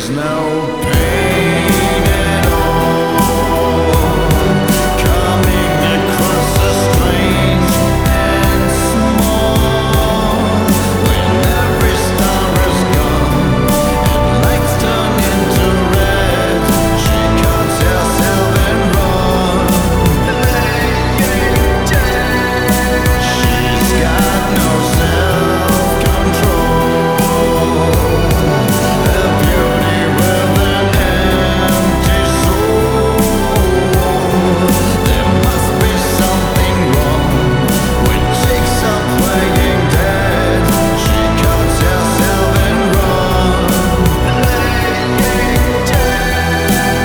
feels no pain at all. Coming across the strange and small. When every star is gone and lights turn into red, she cuts herself and runs. She's got no self-control. Her beauty with an empty soul. There must be something wrong when chicks are playing dead. She cuts herself and runs. Playing dead.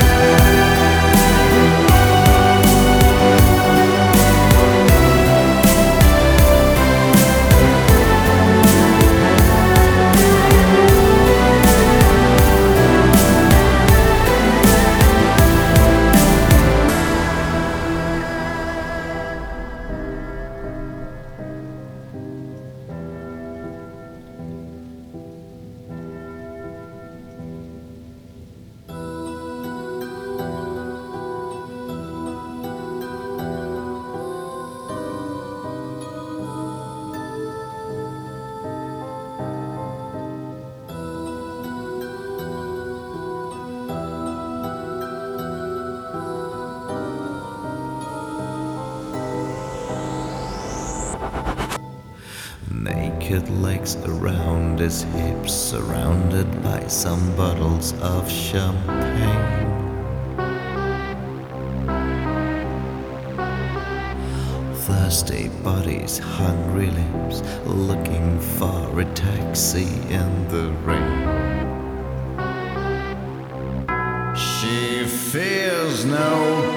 Naked legs around his hips, surrounded by some bottles of champagne. Thirsty bodies, hungry lips, looking for a taxi in the rain. She feels no